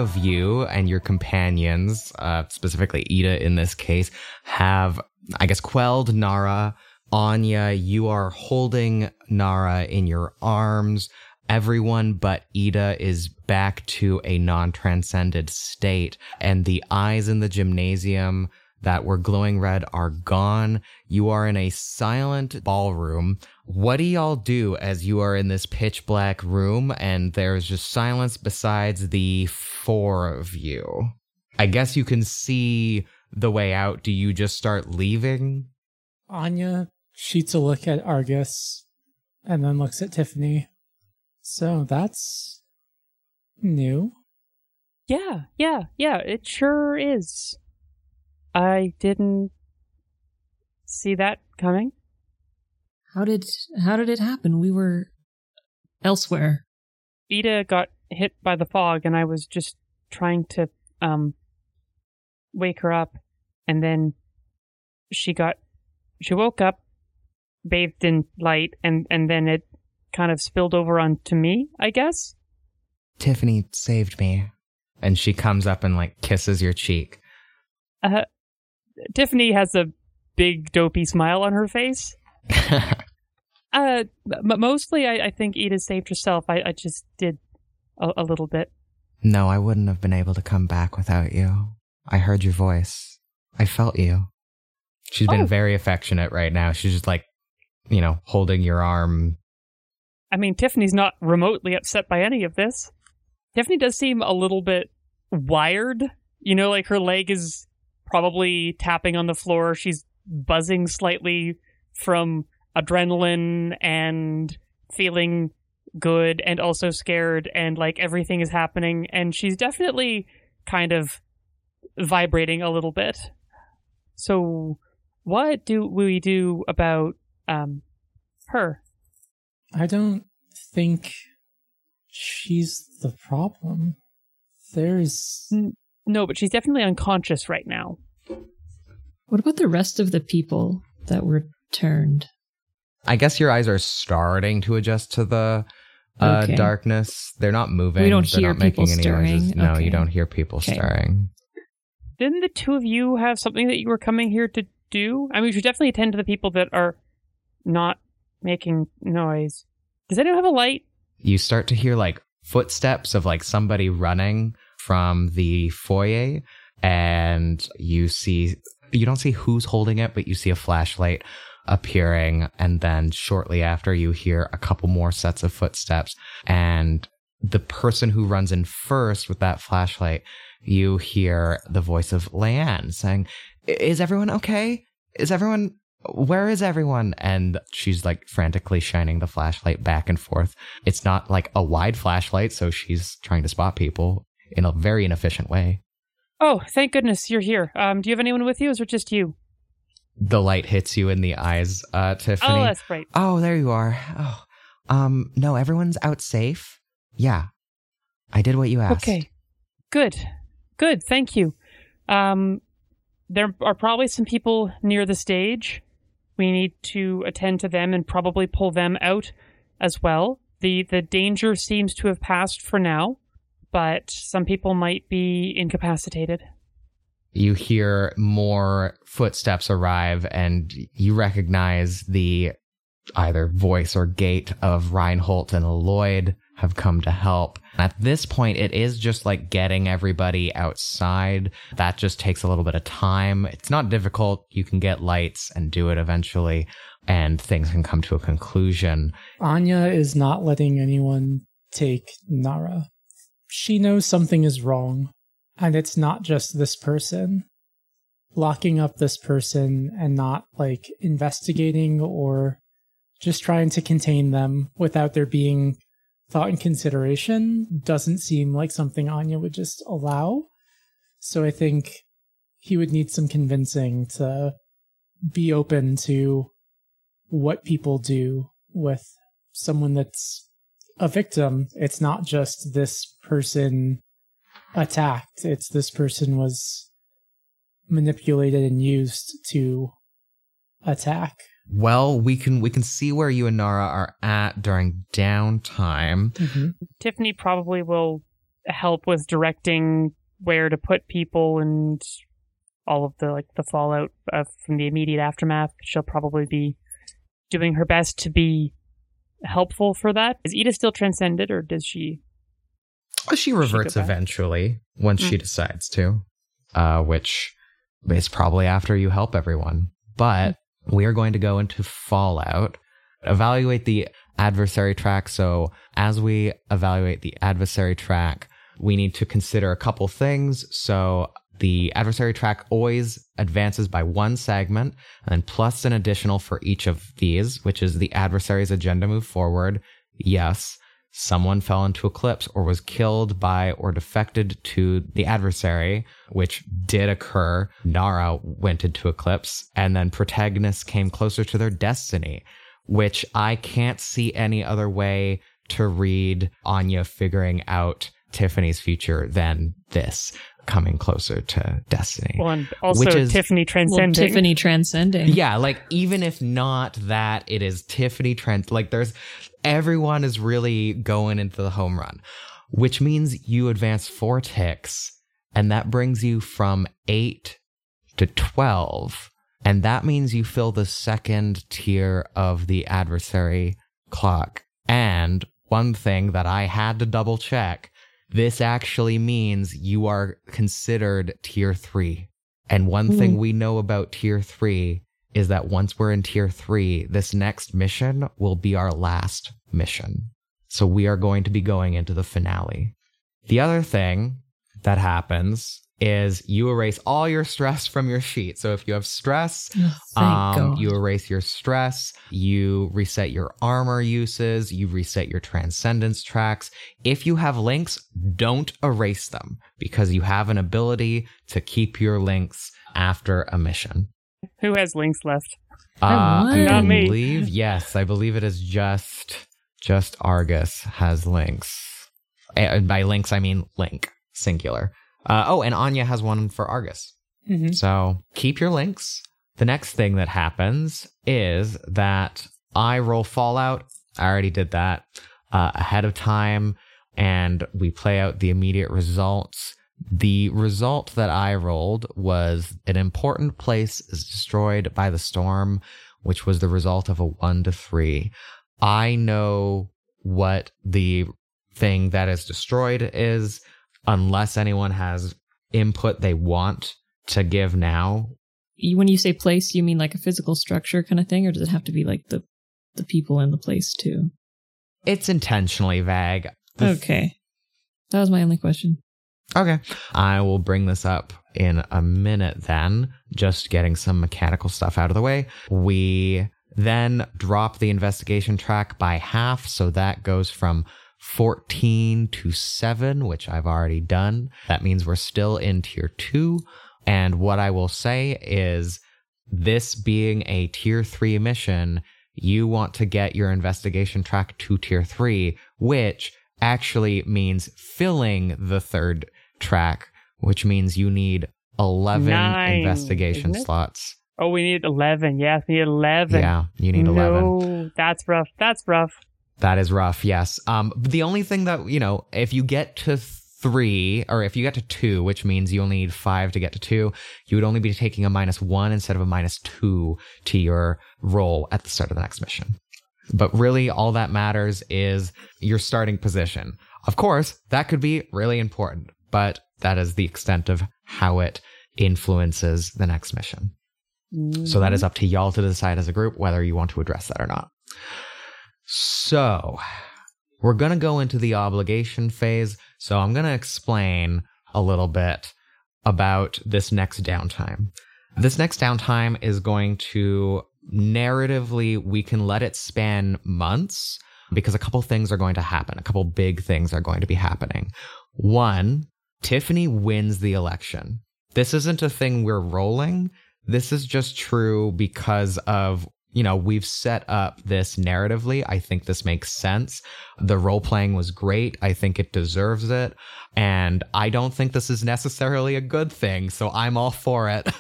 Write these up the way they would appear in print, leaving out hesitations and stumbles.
of you and your companions, specifically Ida in this case, have, I guess, quelled Nara. Anya, you are holding Nara in your arms. Everyone but Ida is back to a non-transcended state, and the eyes in the gymnasium that were glowing red are gone. You are in a silent ballroom. What do y'all do as you are in this pitch black room and there's just silence besides the four of you? I guess you can see the way out. Do you just start leaving? Anya shoots a look at Argus and then looks at Tiffany. So that's new. Yeah, it sure is. I didn't see that coming. How did it happen? We were elsewhere. Ida got hit by the fog and I was just trying to wake her up, and then she woke up, bathed in light, and then it kind of spilled over onto me, I guess. Tiffany saved me. And she comes up and kisses your cheek. Tiffany has a big dopey smile on her face. Mostly I think Ida saved herself. I just did a little bit. No, I wouldn't have been able to come back without you. I heard your voice. I felt you. She's been very affectionate right now. She's just holding your arm. I mean, Tiffany's not remotely upset by any of this. Tiffany does seem a little bit wired. Her leg is probably tapping on the floor. She's buzzing slightly from adrenaline and feeling good and also scared, and everything is happening, and she's definitely kind of vibrating a little bit. So what do we do about her? I don't think she's the problem. No, but she's definitely unconscious right now. What about the rest of the people that were turned? I guess your eyes are starting to adjust to the darkness. They're not moving. We don't They're hear not making people any stirring. noises. No, Okay. you don't hear people stirring. Didn't the two of you have something that you were coming here to do? I mean, we should definitely attend to the people that are not making noise. Does anyone have a light? You start to hear footsteps of somebody running from the foyer, and you don't see who's holding it, but you see a flashlight appearing, and then shortly after you hear a couple more sets of footsteps, and the person who runs in first with that flashlight, you hear the voice of Leanne saying, "Is everyone okay? Where is everyone?" And she's frantically shining the flashlight back and forth. It's not a wide flashlight, so she's trying to spot people in a very inefficient way. Oh, thank goodness you're here. Do you have anyone with you, or is it just you? The light hits you in the eyes, Tiffany. Oh, that's right. Oh, there you are. Oh, no, everyone's out safe. Yeah, I did what you asked. Okay, good, thank you. There are probably some people near the stage. We need to attend to them and probably pull them out as well. The danger seems to have passed for now, but some people might be incapacitated. You hear more footsteps arrive, and you recognize the either voice or gait of Reinhold and Lloyd have come to help. At this point, it is just getting everybody outside. That just takes a little bit of time. It's not difficult. You can get lights and do it eventually, and things can come to a conclusion. Anya is not letting anyone take Nara. She knows something is wrong, and it's not just this person. Locking up this person and not investigating or just trying to contain them without there being thought and consideration doesn't seem like something Anya would just allow. So I think he would need some convincing to be open to what people do with someone that's a victim. It's not just this person attacked. It's this person was manipulated and used to attack. Well, we can see where you and Nara are at during downtime. Mm-hmm. Tiffany probably will help with directing where to put people and all of the fallout from the immediate aftermath. She'll probably be doing her best to be helpful for that. Is Ida still transcended, or does she? She reverts eventually once she decides to, which is probably after you help everyone. But we are going to go into Fallout, evaluate the adversary track. So as we evaluate the adversary track, we need to consider a couple things. So the adversary track always advances by one segment, and plus an additional for each of these, which is the adversary's agenda move forward. Yes, someone fell into Eclipse or was killed by or defected to the adversary, which did occur. Nara went into Eclipse, and then protagonists came closer to their destiny, which I can't see any other way to read Anya figuring out Tiffany's future than this, coming closer to destiny. Well, and also which is, Tiffany transcending. Well, Tiffany transcending. Yeah, like even if not that, it is Tiffany like everyone is really going into the home run, which means you advance 4 ticks, and that brings you from 8 to 12. And that means you fill the second tier of the adversary clock. And one thing that I had to double check, this actually means you are considered tier 3. And one thing we know about tier 3 is that once we're in tier 3, this next mission will be our last mission. So we are going to be going into the finale. The other thing that happens is you erase all your stress from your sheet. So if you have stress, you erase your stress, you reset your armor uses, you reset your transcendence tracks. If you have links, don't erase them, because you have an ability to keep your links after a mission. Who has links left? I believe, yes, I believe it is just Argus has links. And by links, I mean link, singular. And Anya has one for Argus. Mm-hmm. So keep your links. The next thing that happens is that I roll Fallout. I already did that ahead of time, and we play out the immediate results. The result that I rolled was an important place is destroyed by the storm, which was the result of a 1 to 3. I know what the thing that is destroyed is, unless anyone has input they want to give now. When you say place, you mean like a physical structure kind of thing, or does it have to be like the people in the place too? It's intentionally vague. Okay. That was my only question. Okay. I will bring this up in a minute then, just getting some mechanical stuff out of the way. We then drop the investigation track by half, so that goes from 14 to 7, which I've already done. That means we're still in tier 2. And what I will say is, this being a tier 3 mission, you want to get your investigation track to tier 3, which actually means filling the third track, which means you need 11 investigation slots. Oh, we need 11. Yes, we need 11. Yeah, you need 11. No, that's rough. That's rough. That is rough, yes. The only thing that, if you get to 3, or if you get to 2, which means you only need 5 to get to 2, you would only be taking a -1 instead of a -2 to your roll at the start of the next mission. But really, all that matters is your starting position. Of course, that could be really important, but that is the extent of how it influences the next mission. Mm-hmm. So that is up to y'all to decide as a group whether you want to address that or not. So, we're going to go into the obligation phase. So I'm going to explain a little bit about this next downtime. This next downtime is going to, narratively, we can let it span months, because a couple things are going to happen. A couple big things are going to be happening. One, Tiffany wins the election. This isn't a thing we're rolling. This is just true because of, we've set up this narratively. I think this makes sense. The role playing was great. I think it deserves it. And I don't think this is necessarily a good thing. So I'm all for it.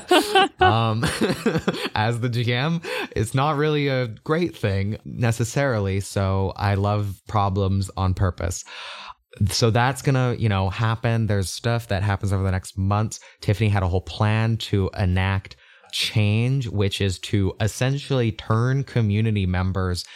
As the GM, it's not really a great thing necessarily. So I love problems on purpose. So that's gonna, happen. There's stuff that happens over the next months. Tiffany had a whole plan to enact change, which is to essentially turn community members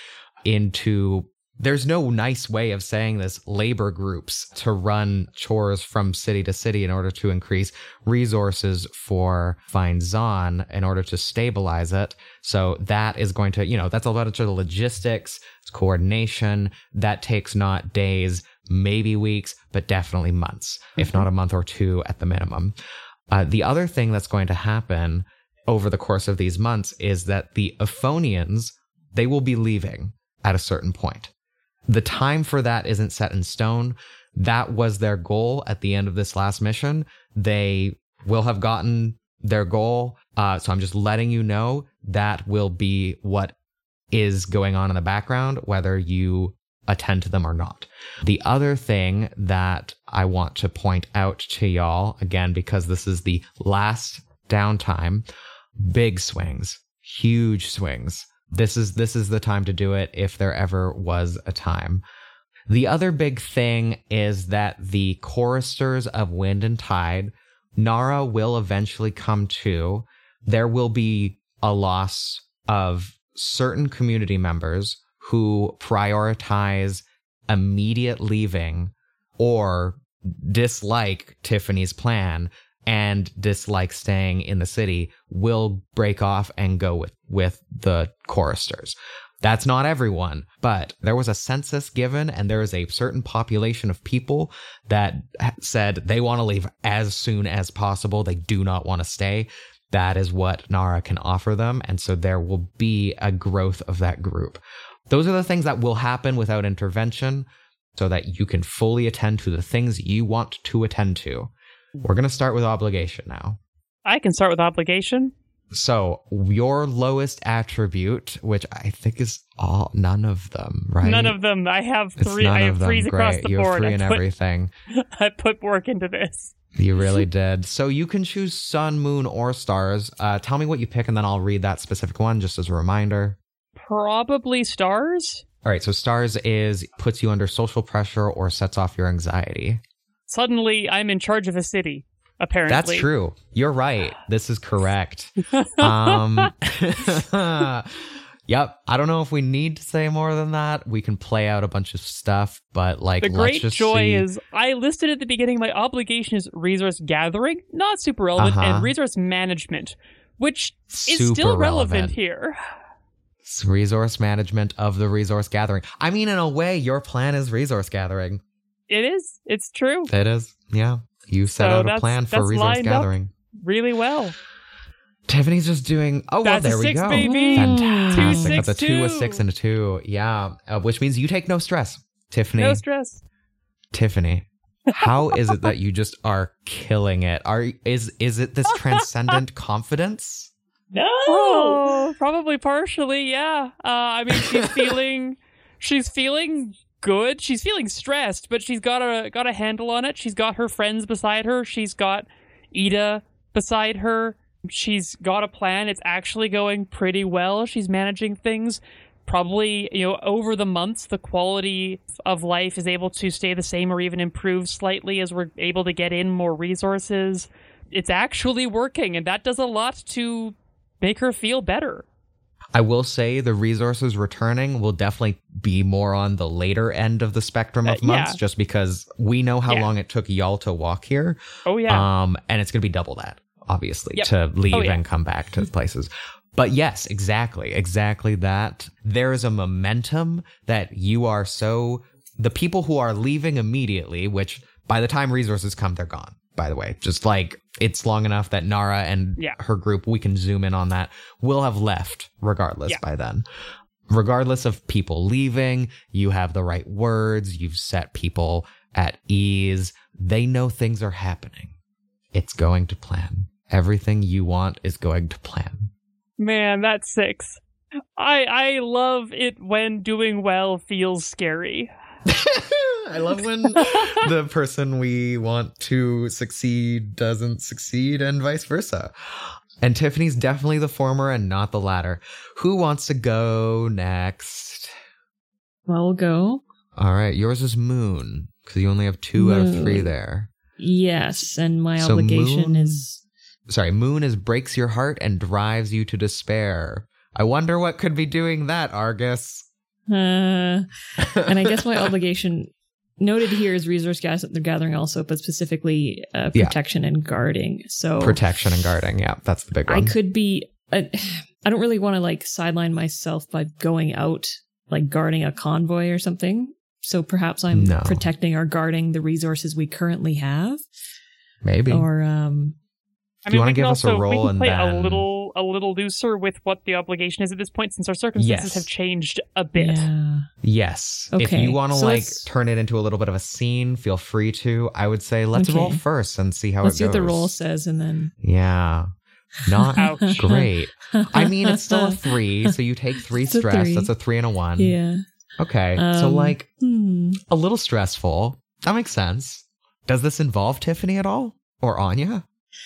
into, there's no nice way of saying this, labor groups to run chores from city to city in order to increase resources for Fine Zon in order to stabilize it. So that is going to, that's a lot of sort of logistics, it's coordination. That takes not days, maybe weeks, but definitely months, if not a month or two at the minimum. The other thing that's going to happen over the course of these months is that the Euphonians, they will be leaving at a certain point. The time for that isn't set in stone. That was their goal at the end of this last mission. They will have gotten their goal. So I'm just letting you know that will be what is going on in the background, whether you attend to them or not. The other thing that I want to point out to y'all, again, because this is the last downtime, big swings, huge swings. This is the time to do it if there ever was a time. The other big thing is that the choristers of Wind and Tide, Nara will eventually come to. There will be a loss of certain community members who prioritize immediate leaving or dislike Tiffany's plan and dislike staying in the city, will break off and go with the choristers. That's not everyone, but there was a census given, and there is a certain population of people that said they want to leave as soon as possible. They do not want to stay. That is what Nara can offer them, and so there will be a growth of that group. Those are the things that will happen without intervention so that you can fully attend to the things you want to attend to. We're going to start with obligation now. I can start with obligation. So your lowest attribute, which I think is none of them, right? None of them. I have three. I have threes across the you board. You have 3 in everything. I put work into this. You really did. So you can choose sun, moon, or stars. Tell me what you pick, and then I'll read that specific one just as a reminder. Probably stars. All right. So stars puts you under social pressure or sets off your anxiety. Suddenly, I'm in charge of a city, apparently. That's true. You're right. This is correct. Yep. I don't know if we need to say more than that. We can play out a bunch of stuff, but the great joy is I listed at the beginning my obligation is resource gathering, not super relevant, and resource management, which is still relevant here. It's resource management of the resource gathering. I mean, in a way, your plan is resource gathering. It is. It's true. It is. Yeah. You set out a plan for resource gathering. Really well. Tiffany's just doing. Oh, that's well, there we 6, go. Baby. Fantastic. 2, 6, that's a 2, a 6, and a 2. Yeah. Which means you take no stress. Tiffany. No stress. Tiffany, how is it that you just are killing it? Is it this transcendent confidence? No. Oh, probably partially. Yeah. I mean, she's feeling good. She's feeling stressed, but she's got a handle on it. She's got her friends beside her. She's got Ida beside her. She's got a plan. It's actually going pretty well. She's managing things. Probably, over the months, the quality of life is able to stay the same or even improve slightly as we're able to get in more resources. It's actually working, and that does a lot to make her feel better. I will say the resources returning will definitely be more on the later end of the spectrum of months, just because we know how long it took y'all to walk here. Oh, yeah. And it's going to be double that, obviously, to leave and come back to places. But yes, exactly that. There is a momentum that you are the people who are leaving immediately, which by the time resources come, they're gone. By the way, just like it's long enough that Nara and her group, we can zoom in on that, will have left regardless by then. Regardless of people leaving, you have the right words. You've set people at ease. They know things are happening. It's going to plan. Everything you want is going to plan. Man, that's 6. I love it when doing well feels scary. I love when the person we want to succeed doesn't succeed and vice versa. And Tiffany's definitely the former and not the latter. Who wants to go next? Well, we'll go. All right. Yours is Moon. Because you only have 2 out of 3 there. Yes, and my So obligation Moon- is... Sorry, Moon is breaks your heart and drives you to despair. I wonder what could be doing that, Argus. And I guess my obligation noted here is resource gathering also, but specifically protection and guarding. So Protection and guarding, yeah, that's the big one. I could be... I don't really want to like sideline myself by going out, like guarding a convoy or something. So perhaps I'm No. protecting or guarding the resources we currently have. Maybe. Or Do you want to give us a we roll can and play then... a little looser with what the obligation is at this point, since our circumstances Yes. have changed a bit. yeah. Yes. If Okay, you want to so like let's- turn it into a little bit of a scene, feel free to. I would say let's Okay. roll first and see how Let's it see goes. what the roll says and then... Yeah. Not Ouch. great. I mean, it's still a 3, so you take 3 It's a stress. 3. That's a 3 and a 1. Yeah. Okay. So like hmm. a little stressful. That makes sense. Does this involve Tiffany at all? Or Anya?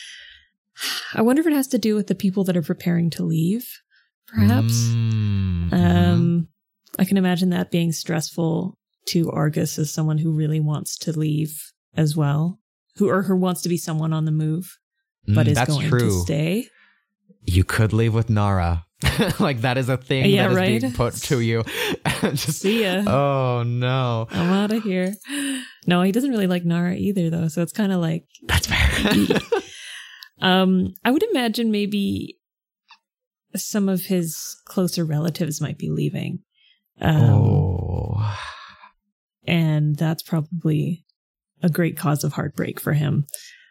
I wonder if it has to do with the people that are preparing to leave, perhaps. Mm-hmm. I can imagine that being stressful to Argus as someone who really wants to leave as well, who wants to be someone on the move, but is that's going true. to stay. You could leave with Nara. Like that is a thing Yeah, that is right? being put to you. Just, See ya. Oh no. I'm out of here. No, he doesn't really like Nara either, though. So it's kind of like, That's fair. I would imagine maybe some of his closer relatives might be leaving. Oh. And that's probably a great cause of heartbreak for him.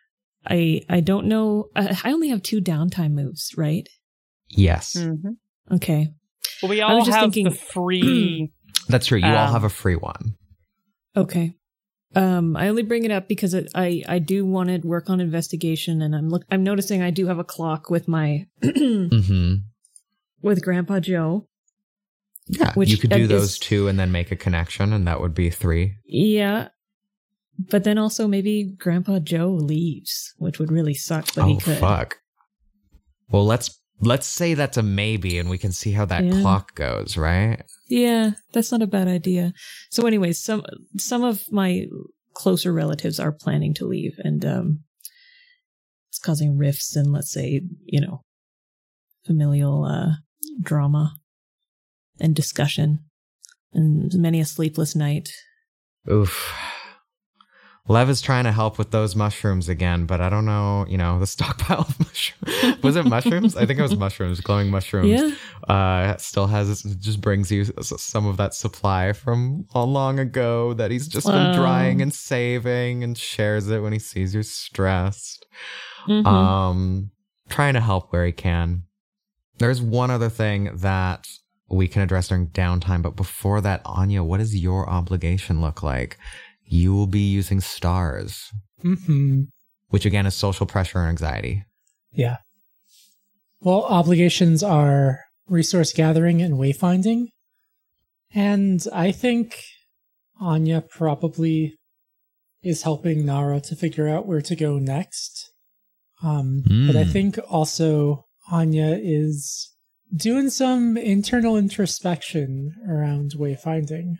I don't know. I only have 2 downtime moves, right? Yes. Mhm. Okay. Well, we I all was just have thinking- the free. That's true. You all Um, have a free one. Okay. I only bring it up because I do want to work on investigation, and I'm noticing I do have a clock with my Mm-hmm. with Grandpa Joe. Yeah. Which you could do is- those 2 and then make a connection, and that would be 3. Yeah. But then also maybe Grandpa Joe leaves, which would really suck, but he Oh could. fuck. Well, let's say that's a maybe, and we can see how that Yeah. clock goes, right? Yeah, that's not a bad idea. So anyways, some of my closer relatives are planning to leave, and it's causing rifts and, let's say, familial drama and discussion and many a sleepless night. Oof. Lev is trying to help with those mushrooms again, but I don't know, the stockpile of mushrooms. Was it mushrooms? I think it was mushrooms, glowing mushrooms. Yeah. Still just brings you some of that supply from long ago that he's just been Wow. drying and saving and shares it when he sees you stressed. Mhm. Trying to help where he can. There's one other thing that we can address during downtime, but before that, Anya, what does your obligation look like? You will be using stars, Mm-hmm. which again is social pressure and anxiety. Yeah. Well, obligations are resource gathering and wayfinding. And I think Anya probably is helping Nara to figure out where to go next. But I think also Anya is doing some internal introspection around wayfinding.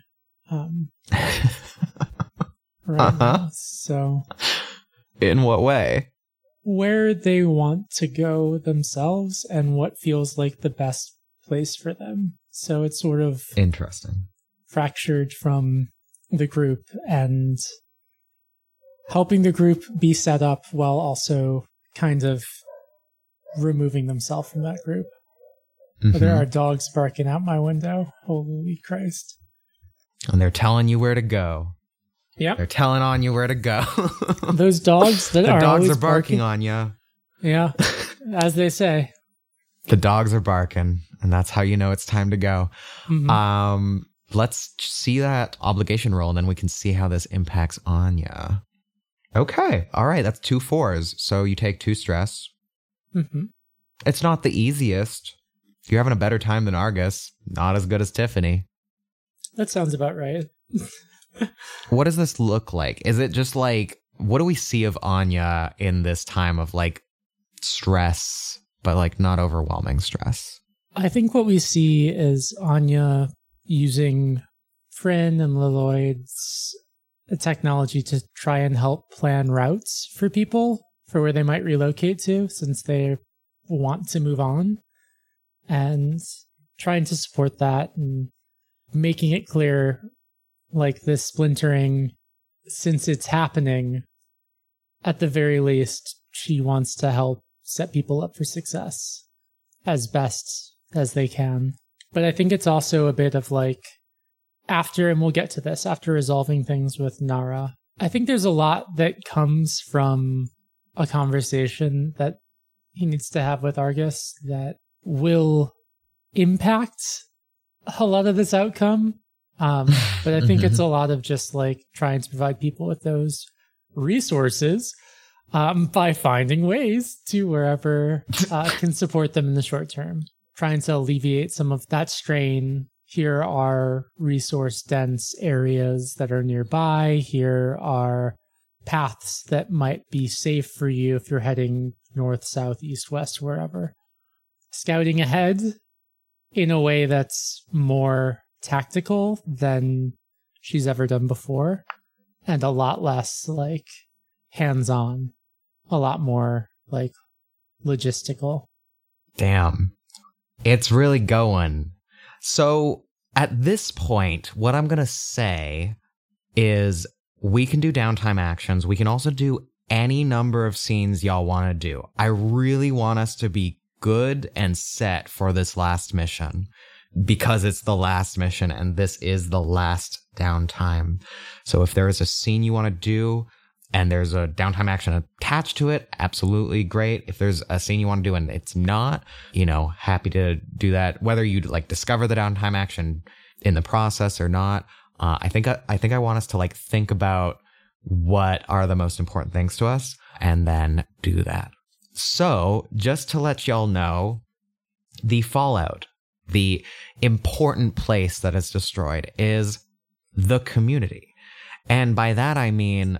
Right now. So In what way? where they want to go themselves and what feels like the best place for them. So it's sort of Interesting. fractured from the group and helping the group be set up while also kind of removing themselves from that group. But there are dogs barking out my window. Holy Christ. And they're telling you where to go. Yep. They're telling on you where to go. Those dogs that The are dogs always are barking on you. Yeah. As they say. The dogs are barking, and that's how you know it's time to go. Mhm. Let's see that obligation roll, and then we can see how this impacts Anya. Okay. All right. That's 2 4s. So you take 2 stress. Mhm. It's not the easiest. You're having a better time than Argus. Not as good as Tiffany. That sounds about right. What does this look like? Is it just like, what do we see of Anya in this time of like stress, but like not overwhelming stress? I think what we see is Anya using Fryn and Lloyd's a technology to try and help plan routes for people for where they might relocate to since they want to move on, and trying to support that and making it clear, like, this splintering, since it's happening, at the very least, she wants to help set people up for success as best as they can. But I think it's also a bit of like, after, and we'll get to this, after resolving things with Nara, I think there's a lot that comes from a conversation that he needs to have with Argus that will impact a lot of this outcome. But I think it's a lot of just like trying to provide people with those resources by finding ways to wherever can support them in the short term, trying to alleviate some of that strain. Here are resource-dense areas that are nearby. Here are paths that might be safe for you if you're heading north, south, east, west, wherever. Scouting ahead in a way that's more tactical than she's ever done before, and a lot less like hands-on, a lot more like logistical. Damn. It's really going. So at this point, what I'm going to say is we can do downtime actions. We can also do any number of scenes y'all want to do. I really want us to be good and set for this last mission because it's the last mission and this is the last downtime. So if there is a scene you want to do and there's a downtime action attached to it, absolutely great. If there's a scene you want to do and it's not, happy to do that. Whether you like discover the downtime action in the process or not, I think I want us to like think about what are the most important things to us and then do that. So just to let y'all know, the fallout, the important place that is destroyed is the community. And by that, I mean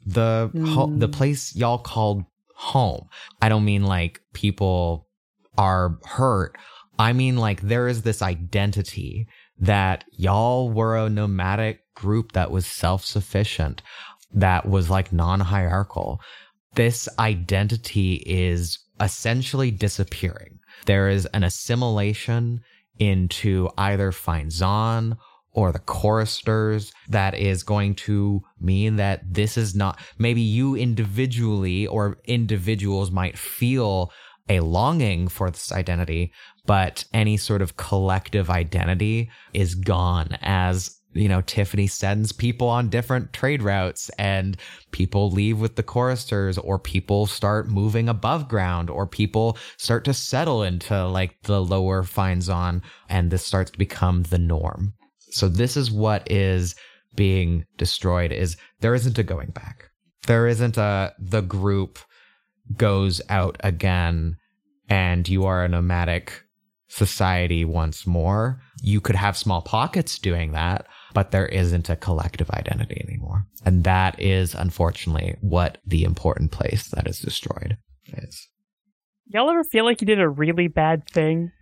the place y'all called home. I don't mean like people are hurt. I mean like there is this identity that y'all were a nomadic group that was self-sufficient, that was like non-hierarchical. This identity is essentially disappearing. There is an assimilation into either Finzon or the choristers that is going to mean that this is not, maybe you individually or individuals might feel a longing for this identity, but any sort of collective identity is gone as, Tiffany sends people on different trade routes and people leave with the choristers, or people start moving above ground, or people start to settle into like the lower Finzon, and this starts to become the norm. So this is what is being destroyed, is there isn't a going back. There isn't the group goes out again and you are a nomadic society once more. You could have small pockets doing that, but there isn't a collective identity anymore. And that is, unfortunately, what the important place that is destroyed is. Y'all ever feel like you did a really bad thing?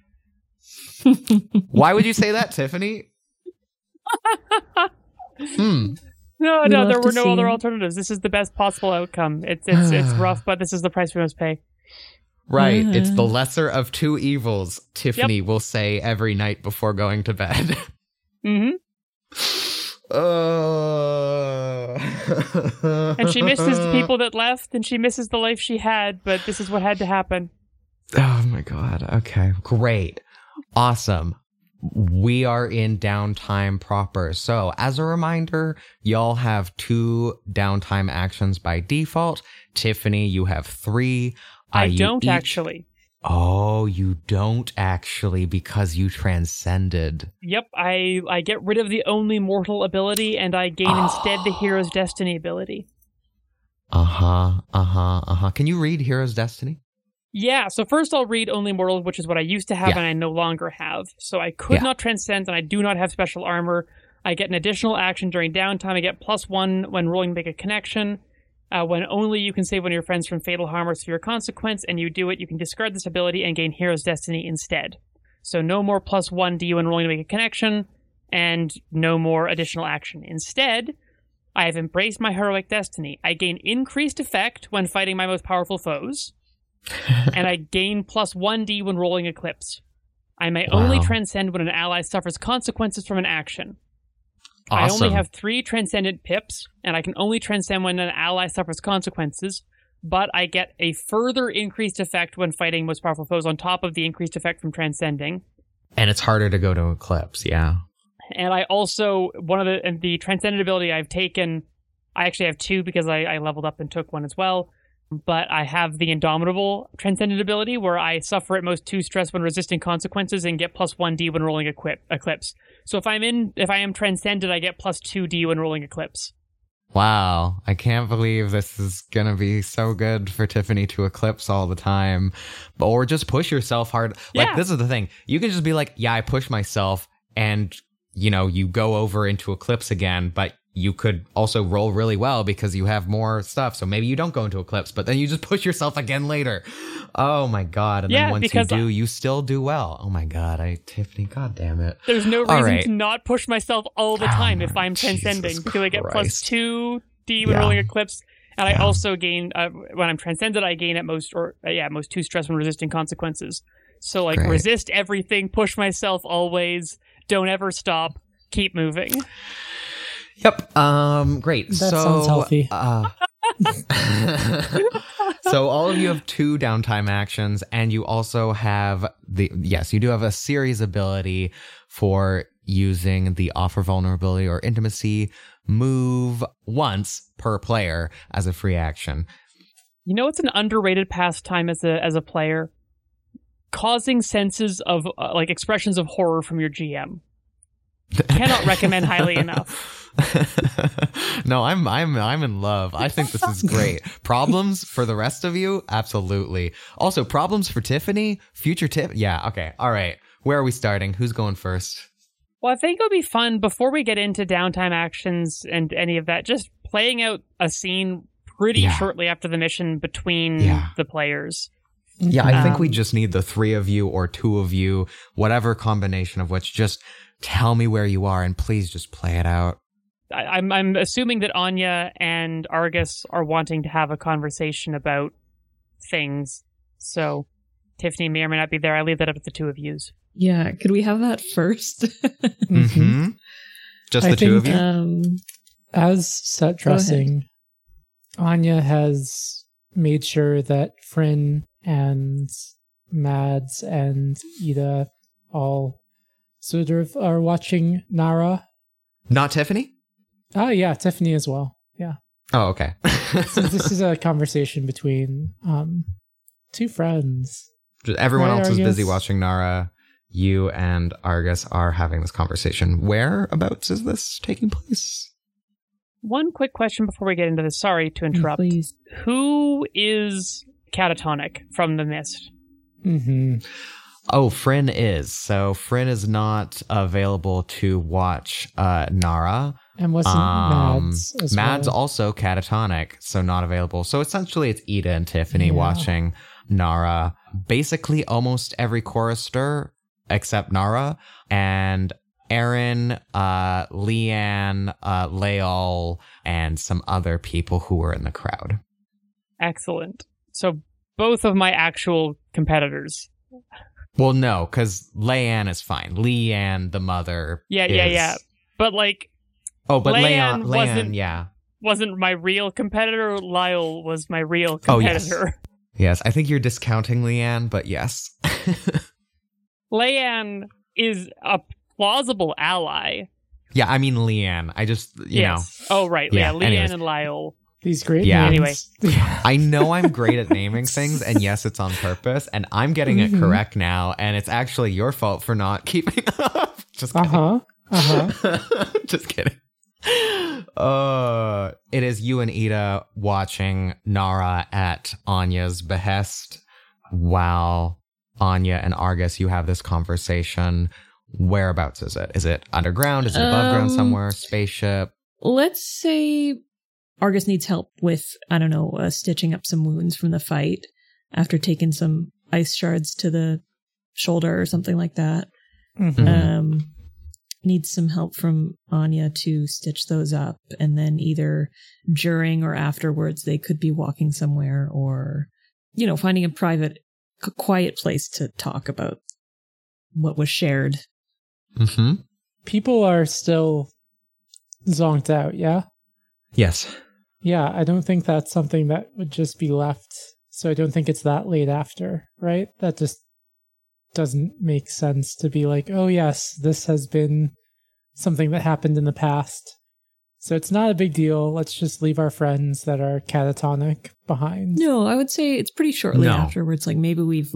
Why would you say that, Tiffany? No, there were no other alternatives. This is the best possible outcome. It's rough, but this is the price we must pay. Right. It's the lesser of two evils, Tiffany will say every night before going to bed. Mm-hmm. And she misses the people that left, and she misses the life she had, but this is what had to happen. Oh my god. Okay. Great. Awesome. We are in downtime proper. So as a reminder, y'all have 2 downtime actions by default. Tiffany, you have 3. I don't actually. Oh, you don't actually, because you transcended. Yep, I get rid of the only mortal ability and I gain instead the Hero's Destiny ability. Can you read Hero's Destiny? Yeah, so first I'll read Only Mortal, which is what I used to have and I no longer have. So I could not transcend and I do not have special armor. I get an additional action during downtime. I get +1 when rolling to make a connection. When only you can save one of your friends from fatal harm or severe consequence, and you do it, you can discard this ability and gain Hero's Destiny instead. So no more +1 to you when rolling to make a connection, and no more additional action. Instead, I have embraced my heroic destiny. I gain increased effect when fighting my most powerful foes. And I gain plus 1d when rolling Eclipse. I may only transcend when an ally suffers consequences from an action. Awesome. I only have 3 transcendent pips, and I can only transcend when an ally suffers consequences, but I get a further increased effect when fighting most powerful foes on top of the increased effect from transcending. And it's harder to go to Eclipse, yeah. And I also, the transcendent ability I've taken, I actually have 2 because I leveled up and took one as well. But I have the Indomitable transcendent ability where I suffer at most 2 stress when resisting consequences and get plus 1d when rolling Eclipse. So if I am transcended, I get plus 2d when rolling Eclipse. Wow, I can't believe this is gonna be so good for Tiffany to Eclipse all the time. Or just push yourself hard. Like, this is the thing. You can just be like, yeah, I push myself, and, you know, you go over into Eclipse again, but you could also roll really well because you have more stuff. So maybe you don't go into Eclipse, but then you just push yourself again later. Oh my God. And then once you do, you still do well. Oh my God. Tiffany, God damn it. There's no reason to not push myself all the time if I'm transcending, because I get plus 2d when rolling Eclipse. And I also gain, when I'm transcended, I gain at most 2 stress when resisting consequences. So like resist everything, push myself always, don't ever stop, keep moving. Yep. Great. That sounds healthy. So all of you have 2 downtime actions, and you also have you do have a series ability for using the offer vulnerability or intimacy move once per player as a free action. You know, it's an underrated pastime as a player, causing senses of like expressions of horror from your GM. Cannot recommend highly enough. No, I'm in love. I think this is great. Problems for the rest of you? Absolutely. Also, problems for Tiffany? Future Tiff? Yeah, okay. All right. Where are we starting? Who's going first? Well, I think it would be fun before we get into downtime actions and any of that, just playing out a scene pretty shortly after the mission between the players. Yeah, I think we just need the 3 of you or 2 of you, whatever combination of which, just tell me where you are and please just play it out. I'm assuming that Anya and Argus are wanting to have a conversation about things. So Tiffany may or may not be there. I leave that up to the 2 of yous. Yeah, could we have that first? Mm-hmm. Just the 2 of you? As set dressing, Anya has made sure that Fryn and Mads and Ida all sort of are watching Nara. Not Tiffany? Oh, yeah, Tiffany as well. Yeah. Oh, okay. So this is a conversation between 2 friends. Everyone else is busy watching Nara. You and Argus are having this conversation. Whereabouts is this taking place? One quick question before we get into this. Sorry to interrupt. Please. Who is catatonic from the mist? Mm-hmm. Oh, Fryn is. So Fryn is not available to watch Nara. And wasn't Mads as Mads well. also catatonic, so not available. So essentially it's Ida and Tiffany watching Nara. Basically almost every chorister except Nara. And Aaron, Leanne, Leal, and some other people who were in the crowd. Excellent. So both of my actual competitors. Well, no, because Leanne is fine. Leanne, the mother. Yeah. But like... Oh, but Leanne Leanne, wasn't my real competitor. Lyle was my real competitor. Oh, yes, I think you're discounting Leanne, but yes. Leanne is a plausible ally. Yeah, I mean Leanne. I just, you know. Oh, right. Yeah, Leanne anyways. and Lyle. These great Anyway. names. I know I'm great at naming things, and yes, it's on purpose, and I'm getting it correct now, and it's actually your fault for not keeping up. Just kidding. Just kidding. It is you and Ida watching Nara at Anya's behest, while Anya and Argus, you have this conversation. Whereabouts is it? Is it underground? Is it above ground somewhere? Spaceship? Let's say Argus needs help with, I don't know, stitching up some wounds from the fight after taking some ice shards to the shoulder or something like that. Mm-hmm. needs some help from Anya to stitch those up, and then either during or afterwards they could be walking somewhere, or finding a private, quiet place to talk about what was shared. Mm-hmm. People are still zonked out, yeah? Yes. Yeah, I don't think that's something that would just be left. So I don't think it's that late after, right? That just doesn't make sense to be like, oh yes, this has been something that happened in the past. So it's not a big deal. Let's just leave our friends that are catatonic behind. No, I would say it's pretty shortly afterwards. Like maybe we've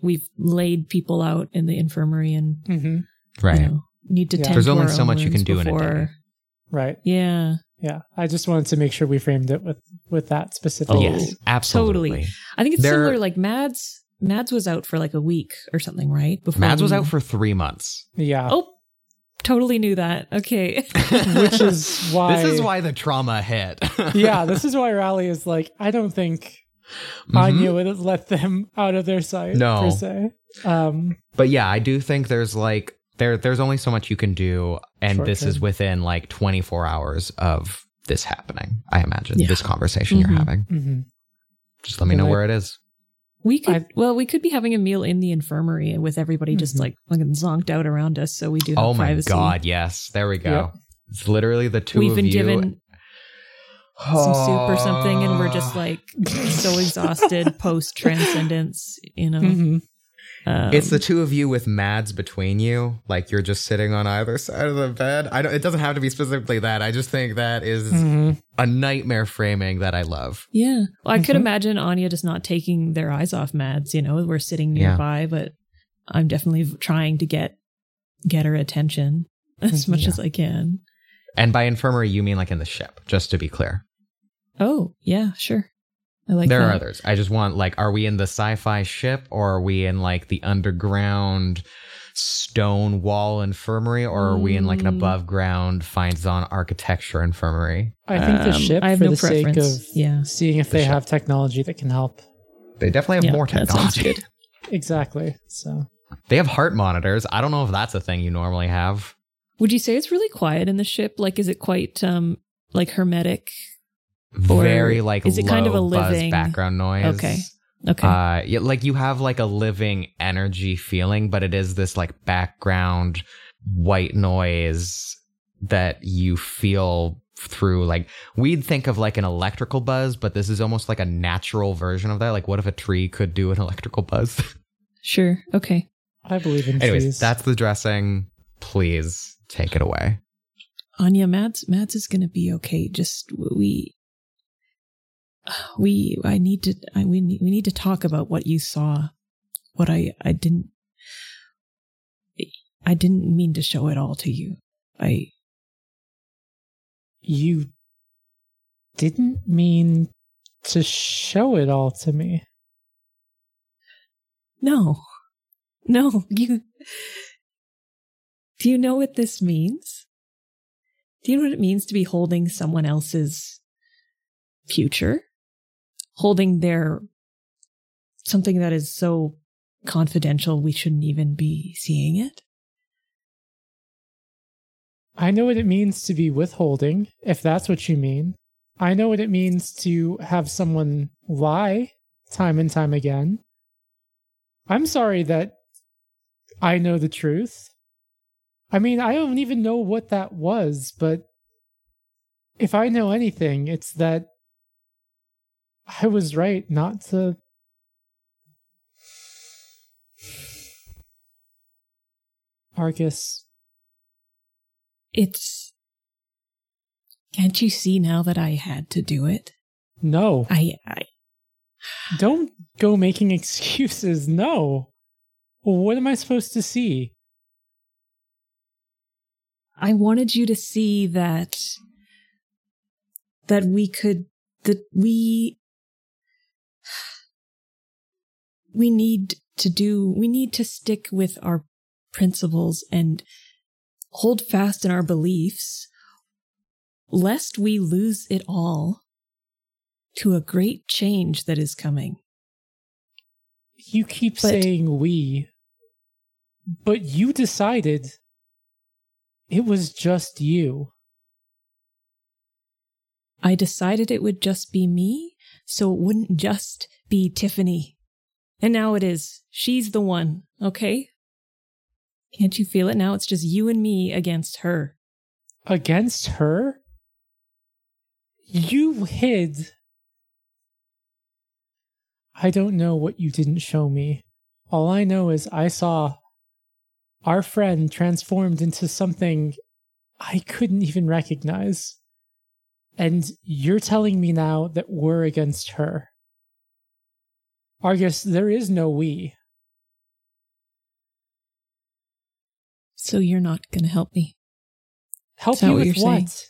laid people out in the infirmary and right. Need to tend There's to only our so own much you can wounds do in a before. day. Right. Yeah. Yeah. I just wanted to make sure we framed it with that specifically. Yes, absolutely. Totally. I think it's similar. Like Mads was out for like a week or something, right? Before Mads was out for 3 months. Yeah. Oh, totally knew that. Okay. Which is why... This is why the trauma hit. Yeah, this is why Raleigh is like, I don't think Anya would have let them out of their sight, per se. But yeah, I do think there's like, there's only so much you can do, and this is within like 24 hours of this happening, I imagine, this conversation you're having. Mm-hmm. Just let me know where it is. We could be having a meal in the infirmary with everybody just like fucking zonked out around us, so we do have privacy. Oh my god, yes. There we go. Yep. It's literally the two We've of been you. given some soup or something, and we're just like so exhausted post transcendence, Mm-hmm. It's the two of you with Mads between you. Like you're just sitting on either side of the bed. It doesn't have to be specifically that. I just think that is a nightmare framing that I love. Yeah. Well, I could imagine Anya just not taking their eyes off Mads. We're sitting nearby, but I'm definitely trying to get her attention as much as I can. And by infirmary, you mean like in the ship, just to be clear. Oh, yeah, sure. I like there that. are others. I just want, like, are we in the sci-fi ship, or are we in like the underground stone wall infirmary, or are we in like an above ground finds on architecture infirmary? I think the ship, I have for no the preference. sake of seeing if they have technology that can help. They definitely have more that sounds technology. good. Exactly. So They have heart monitors. I don't know if that's a thing you normally have. Would you say it's really quiet in the ship? Like, is it quite like hermetic? Or Very like is it low kind of a buzz living background noise. Okay. Yeah, like you have like a living energy feeling, but it is this like background white noise that you feel through. Like we'd think of like an electrical buzz, but this is almost like a natural version of that. Like what if a tree could do an electrical buzz? Sure. Okay. I believe in Anyways, trees. that's the dressing. Please take it away. Anya, Mads is gonna be okay. Just we need to talk about what you saw. What I didn't mean to show it all to you. You didn't mean to show it all to me. No, you. Do you know what this means? Do you know what it means to be holding someone else's future? Holding their something that is so confidential we shouldn't even be seeing it? I know what it means to be withholding, if that's what you mean. I know what it means to have someone lie time and time again. I'm sorry that I know the truth. I mean, I don't even know what that was, but if I know anything, it's that I was right not to. Argus. Can't you see now that I had to do it? No. I Don't go making excuses. No. What am I supposed to see? I wanted you to see that we need to stick with our principles and hold fast in our beliefs, lest we lose it all to a great change that is coming. You keep saying we, but you decided It was just you. I decided it would just be me, so it wouldn't just be Tiffany. And now it is. She's the one, okay? Can't you feel it now? It's just you and me against her. Against her? You hid. I don't know what you didn't show me. All I know is I saw our friend transformed into something I couldn't even recognize. And you're telling me now that we're against her. Argus, there is no we. So you're not going to help me? Help you with what?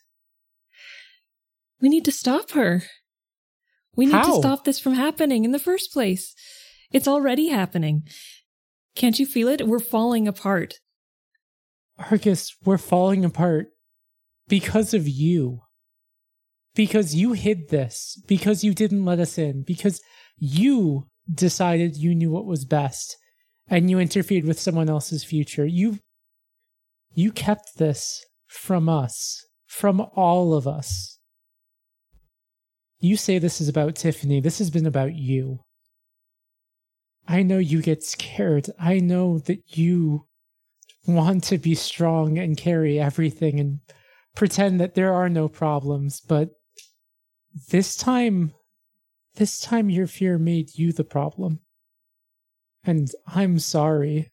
We need to stop her. We need to How? stop this from happening in the first place. It's already happening. Can't you feel it? We're falling apart. Argus, we're falling apart because of you. Because you hid this. Because you didn't let us in. Because you decided you knew what was best. And you interfered with someone else's future. You kept this from us. From all of us. You say this is about Tiffany. This has been about you. I know you get scared. I know that you want to be strong and carry everything and pretend that there are no problems, but this time your fear made you the problem. And I'm sorry.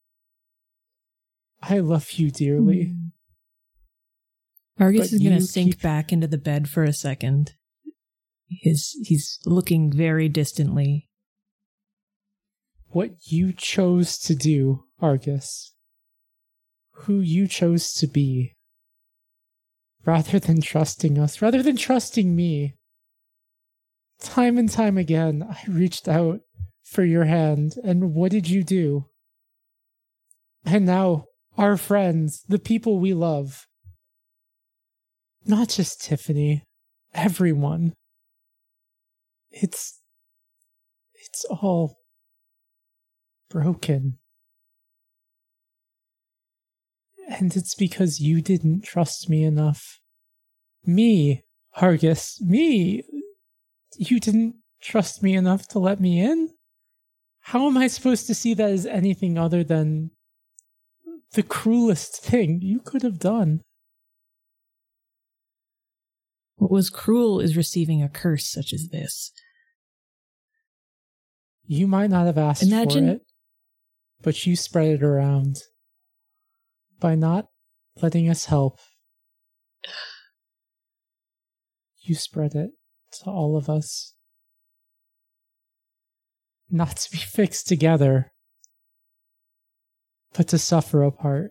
I love you dearly. Argus But is going to you sink keep- back into the bed for a second. He's looking very distantly. What you chose to do, Argus. Who you chose to be. Rather than trusting us, rather than trusting me. Time and time again, I reached out for your hand, and what did you do? And now, our friends, the people we love, not just Tiffany, everyone. It's all broken. And it's because you didn't trust me enough. Me, Argus, me. You didn't trust me enough to let me in? How am I supposed to see that as anything other than the cruelest thing you could have done? What was cruel is receiving a curse such as this. You might not have asked Imagine- for it, but you spread it around. By not letting us help, you spread it to all of us. Not to be fixed together, but to suffer apart.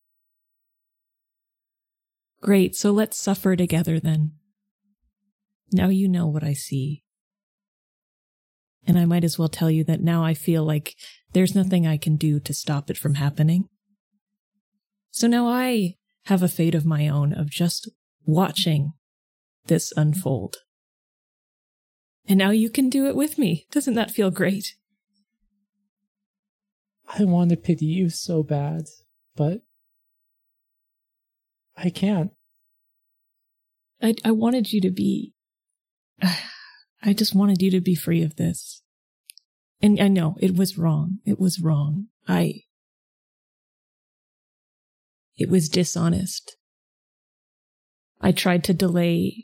Great, so let's suffer together then. Now you know what I see. And I might as well tell you that now I feel like there's nothing I can do to stop it from happening. So now I have a fate of my own of just watching this unfold. And now you can do it with me. Doesn't that feel great? I want to pity you so bad, but I can't. I wanted you to be... I just wanted you to be free of this. And I know, it was wrong. It was wrong. It was dishonest. I tried to delay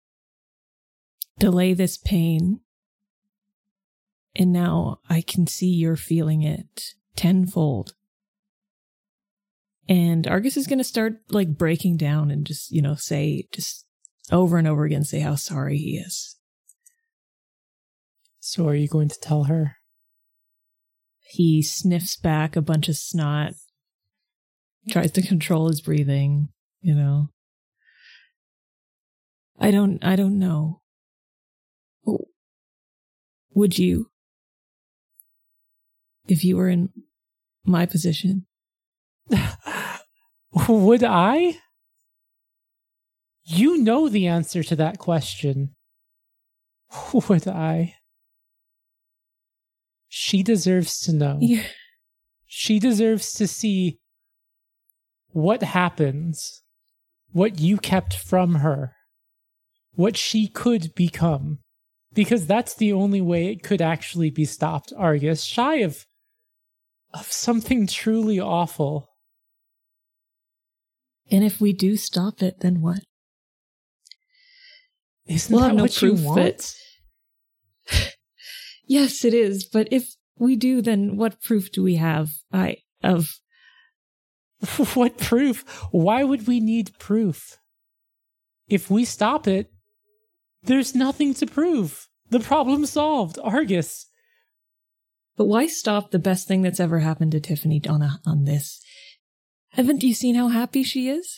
this pain. And now I can see you're feeling it tenfold. And Argus is going to start like breaking down and just, say just over and over again, say how sorry he is. So are you going to tell her? He sniffs back a bunch of snot, tries to control his breathing, I don't know. Would you? If you were in my position? Would I? You know the answer to that question. Would I? She deserves to know. Yeah. She deserves to see what happens, what you kept from her, what she could become. Because that's the only way it could actually be stopped, Argus, shy of something truly awful. And if we do stop it, then what? Isn't that what you want? Yes, it is. But if we do, then what proof do we have of... What proof? Why would we need proof? If we stop it, there's nothing to prove. The problem's solved. Argus. But why stop the best thing that's ever happened to Tiffany on this? Haven't you seen how happy she is?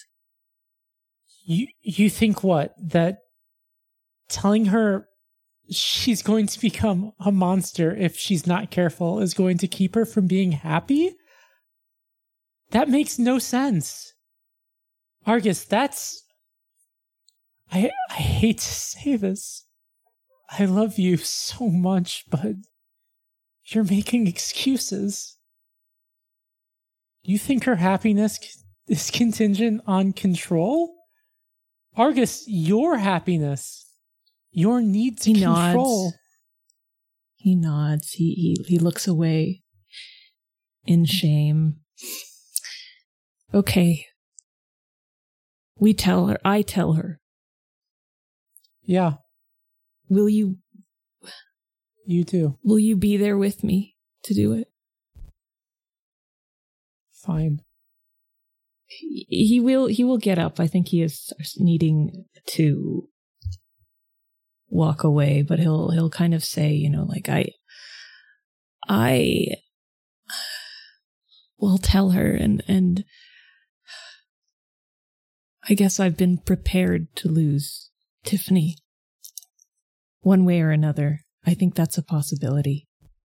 You think what? That telling her she's going to become a monster if she's not careful is going to keep her from being happy? That makes no sense. Argus, that's... I hate to say this. I love you so much, but you're making excuses. You think her happiness is contingent on control? Argus, your happiness, your need to control. He nods. He looks away in shame. Okay. We tell her. I tell her. Yeah. Will you? You do. Will you be there with me to do it? Fine. He will get up. I think he is needing to walk away, but he'll kind of say, you know, like I will tell her, and I guess I've been prepared to lose Tiffany one way or another. I think that's a possibility.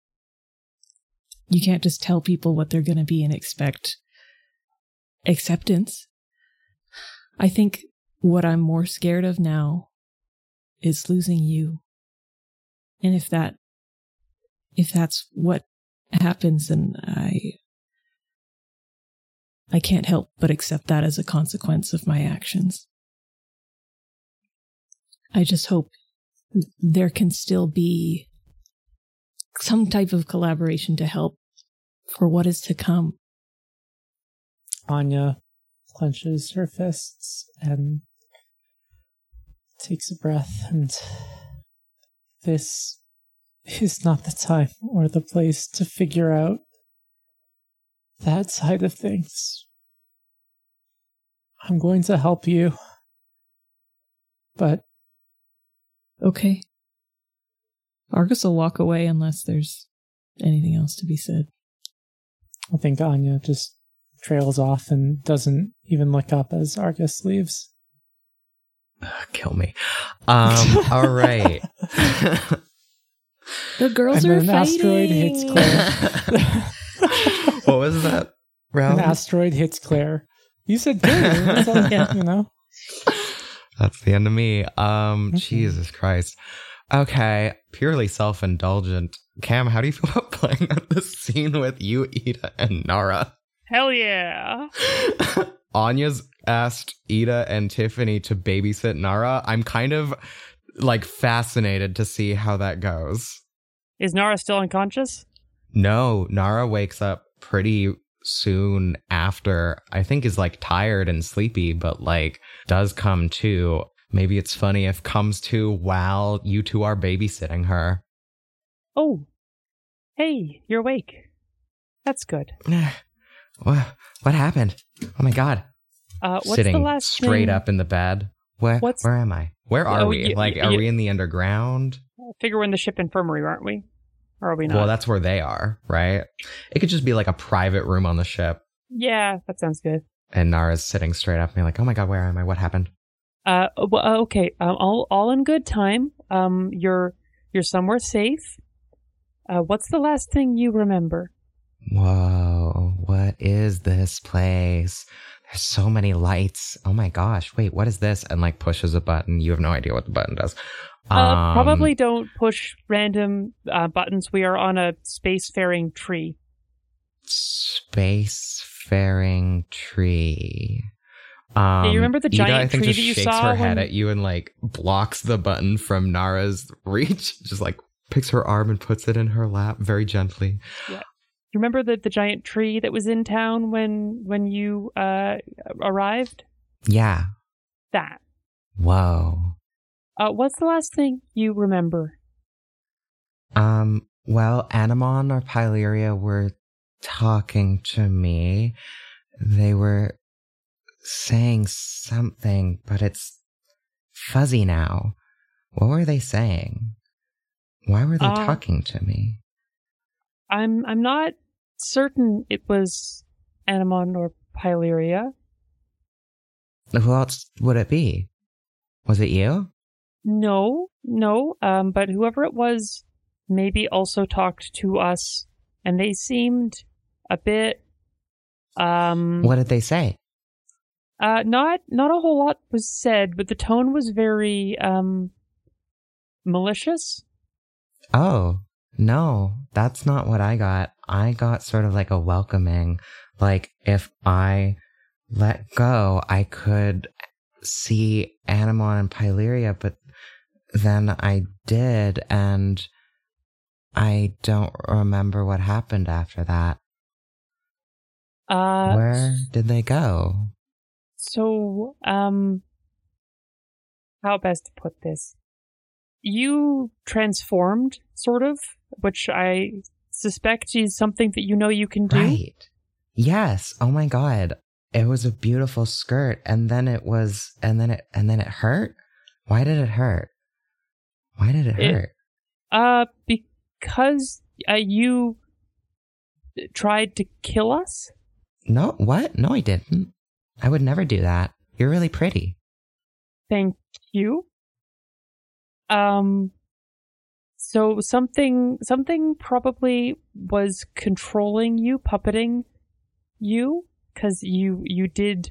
You can't just tell people what they're going to be and expect acceptance. I think what I'm more scared of now is losing you. And if that's what happens, then I can't help but accept that as a consequence of my actions. I just hope there can still be some type of collaboration to help for what is to come. Anya clenches her fists and takes a breath, and this is not the time or the place to figure out that side of things. I'm going to help you, but... Okay. Argus will walk away unless there's anything else to be said. I think Anya just trails off and doesn't even look up as Argus leaves. Kill me. All right. The girls and are an fighting. Asteroid hits Claire. What was that, Ralph? An asteroid hits Claire. You said kill her. That's all, Yeah. you know. That's the end of me. Jesus Christ. Okay, purely self-indulgent. Cam, how do you feel about playing out this scene with you, Ida, and Nara? Hell yeah. Anya's asked Ida and Tiffany to babysit Nara. I'm kind of like fascinated to see how that goes. Is Nara still unconscious? No, Nara wakes up pretty soon after. I think is like tired and sleepy, but like does come to. Maybe it's funny if comes to while you two are babysitting her. Oh. Hey, you're awake. That's good. What happened? Oh my god. What's Sitting the last straight thing? up in the bed. Where am I? Where are we? Are we in the underground? I figure we're in the ship infirmary, aren't we? Or are we not? Well, that's where they are, right? It could just be like a private room on the ship. Yeah, that sounds good. And Nara's sitting straight up and like, oh my god, where am I? What happened? Okay. All in good time. You're somewhere safe. What's the last thing you remember? Whoa, what is this place? There's so many lights. Oh my gosh, wait, what is this? And like pushes a button. You have no idea what the button does. Probably don't push random buttons. We are on a spacefaring tree. faring tree. Yeah, you remember the Ida, giant I think, tree just that you shakes saw her head when- at you and like blocks the button from Nara's reach. Just like picks her arm and puts it in her lap very gently. You remember the giant tree that was in town when you arrived? Yeah. That. Whoa. What's the last thing you remember? Well, Anemon or Pyleria were talking to me. They were saying something, but it's fuzzy now. What were they saying? Why were they talking to me? I'm not certain it was Anemon or Pyleria. Who else would it be? Was it you? No. But whoever it was maybe also talked to us, and they seemed a bit. What did they say? Not a whole lot was said, but the tone was very malicious. Oh, no, that's not what I got. I got sort of like a welcoming, like if I let go, I could see Anemon and Pyleria, but then I did, and I don't remember what happened after that. Where did they go? So, how best to put this? You transformed, sort of, which I suspect is something that you know you can do. Right. Yes. Oh my God. It was a beautiful skirt, and then it hurt. Why did it hurt? Why did it hurt? Because you tried to kill us? No, what? No, I didn't. I would never do that. You're really pretty. Thank you. So something probably was controlling you, puppeting you, because you did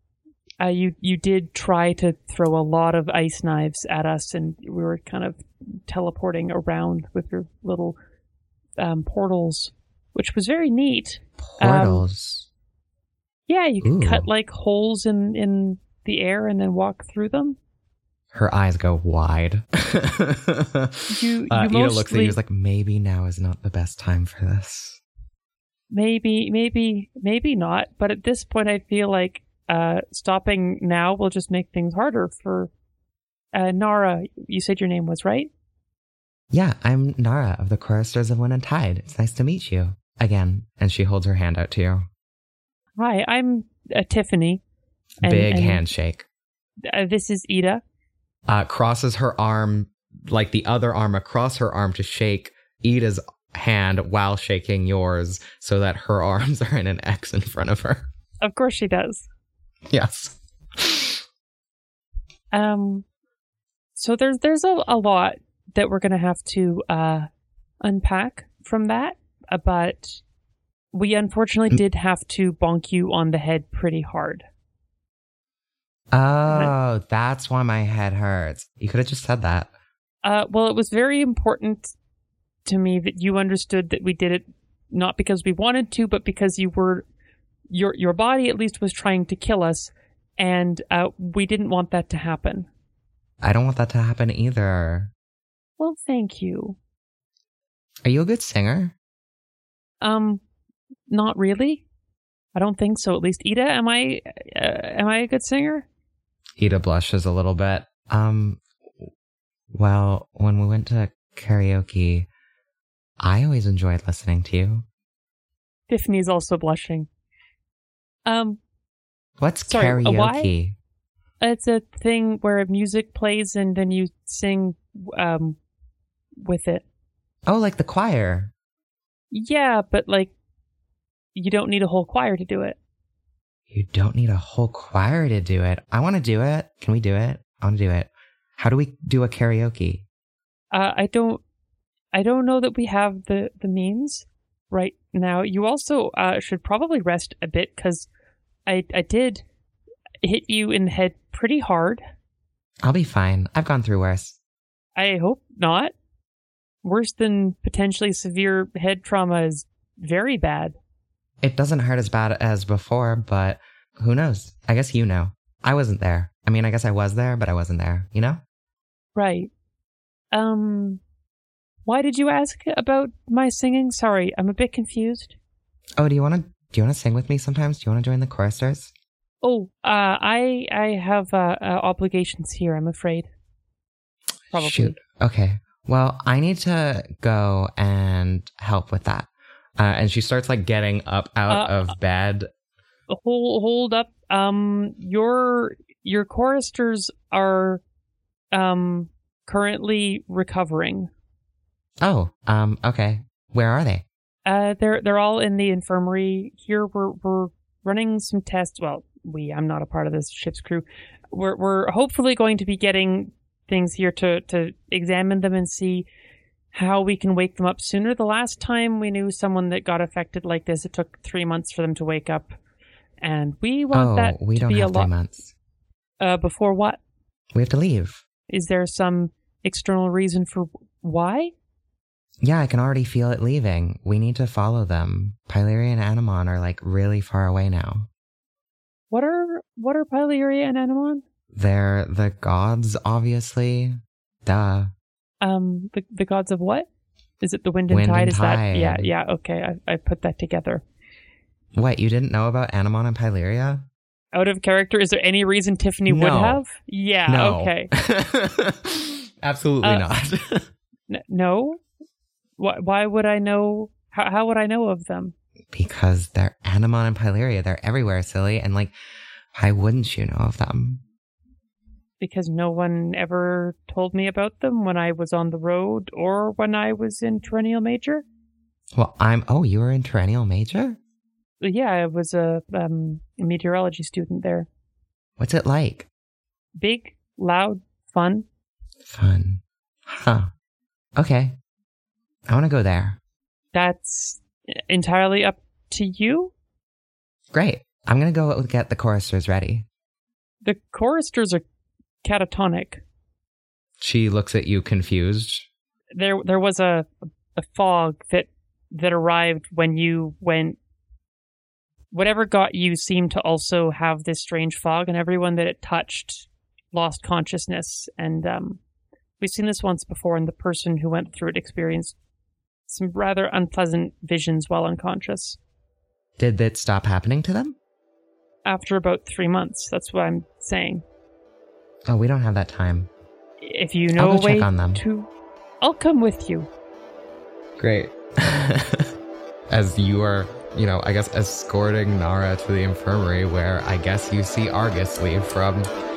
try to throw a lot of ice knives at us, and we were kind of teleporting around with your little portals, which was very neat. Portals? Yeah, you could Ooh. cut like holes in the air and then walk through them. Her eyes go wide. You Ida mostly looks at you, is like, maybe now is not the best time for this. Maybe not. But at this point, I feel like stopping now will just make things harder for Nara. You said your name was, right? Yeah, I'm Nara of the Choristers of Wind and Tide. It's nice to meet you again. And she holds her hand out to you. Hi, I'm Tiffany. Big handshake. This is Ida. Crosses her arm, like the other arm across her arm to shake Ida's hand while shaking yours so that her arms are in an X in front of her. Of course she does. Yes. So there's a lot that we're going to have to unpack from that, but we unfortunately did have to bonk you on the head pretty hard. Oh, that's why my head hurts. You could have just said that. Well, it was very important to me that you understood that we did it not because we wanted to, but because your body at least was trying to kill us, and we didn't want that to happen. I don't want that to happen either. Well, thank you. Are you a good singer? Not really. I don't think so. At least, Ida, am I a good singer? Ida blushes a little bit. Well, when we went to karaoke, I always enjoyed listening to you. Tiffany's also blushing. What's sorry, karaoke? It's a thing where music plays and then you sing with it. Oh, like the choir. Yeah, but like you don't need a whole choir to do it. You don't need a whole choir to do it. I want to do it. Can we do it? I want to do it. How do we do a karaoke? I don't know that we have the means right now. You also should probably rest a bit because I did hit you in the head pretty hard. I'll be fine. I've gone through worse. I hope not. Worse than potentially severe head trauma is very bad. It doesn't hurt as bad as before, but who knows? I guess you know. I wasn't there. I mean, I guess I was there, but I wasn't there, you know? Right. Why did you ask about my singing? Sorry, I'm a bit confused. Oh, do you want to sing with me sometimes? Do you want to join the choristers? Oh, I have obligations here, I'm afraid. Probably. Shoot. Okay. Well, I need to go and help with that. And she starts like getting up out of bed. Hold up. Your choristers are currently recovering. Oh, okay. Where are they? They're all in the infirmary here. We're running some tests. Well, I'm not a part of this ship's crew. We're hopefully going to be getting things here to examine them and see how we can wake them up sooner. The last time we knew someone that got affected like this, it took 3 months for them to wake up. And we want that we to don't be have a lot. 3 months. Before what? We have to leave. Is there some external reason for why? Yeah, I can already feel it leaving. We need to follow them. Pyleria and Anamon are like really far away now. What are Pyleria and Anamon? They're the gods, obviously. Duh. The gods of what? Is it the wind and Wind tide? and Is tide. that? Yeah. Okay, I put that together. What, you didn't know about Anamon and Pyleria? Out of character, is there any reason Tiffany would have? Yeah. No. Okay. Absolutely not. No. Why would I know? How would I know of them? Because they're Anamon and Pyleria. They're everywhere, silly. And like, why wouldn't you know of them? Because no one ever told me about them when I was on the road or when I was in Perennial Major. Well, you were in Perennial Major? Yeah, I was a meteorology student there. What's it like? Big, loud, fun. Fun. Huh. Okay. I want to go there. That's entirely up to you? Great. I'm going to go get the choristers ready. The choristers are catatonic. She looks at you confused. There was a fog that arrived when you went. Whatever got you seemed to also have this strange fog, and everyone that it touched lost consciousness. And we've seen this once before, and the person who went through it experienced some rather unpleasant visions while unconscious. Did it stop happening to them? After about 3 months, that's what I'm saying. Oh, we don't have that time. If you know I'll a go way check on them. I'll come with you. Great. As you are, I guess escorting Nara to the infirmary, where I guess you see Argus leave from.